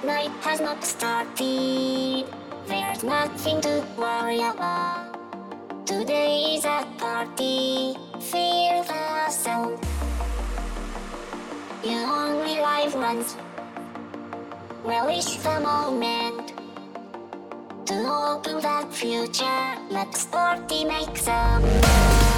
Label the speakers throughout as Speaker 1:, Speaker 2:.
Speaker 1: night has not started. There's nothing to worry about. Today is a party. Feel the sound. You only live once. Relish the moment. To open that future, let's party, make some noise.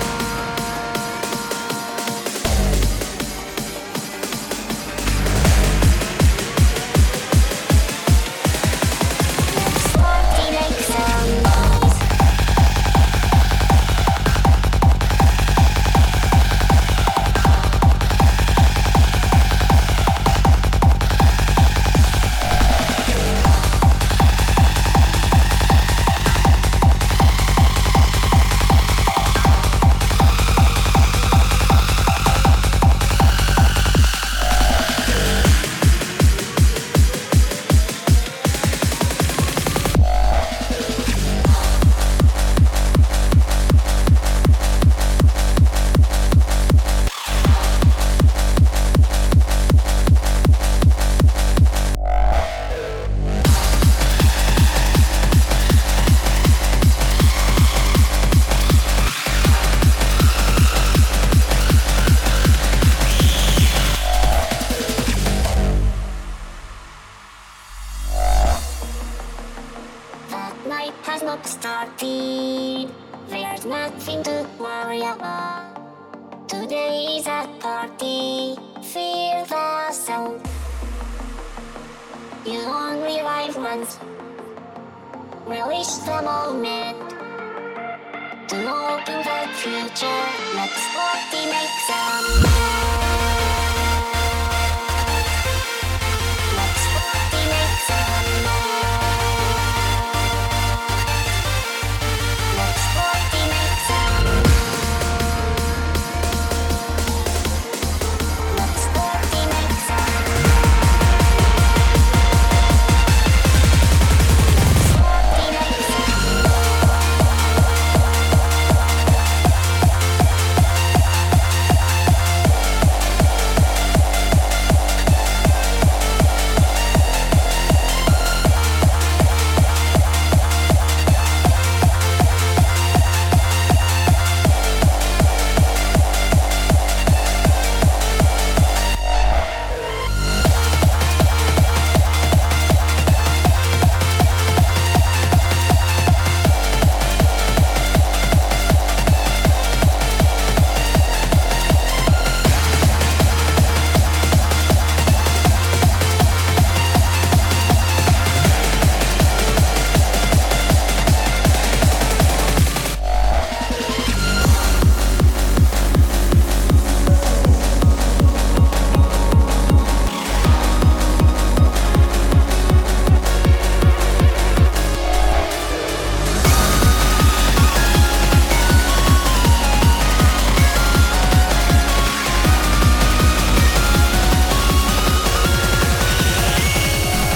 Speaker 1: Night has not started. There's nothing to worry about. Today is a party. Feel the sound. You only live once. Relish the moment. To open the future, let's party, make some noise.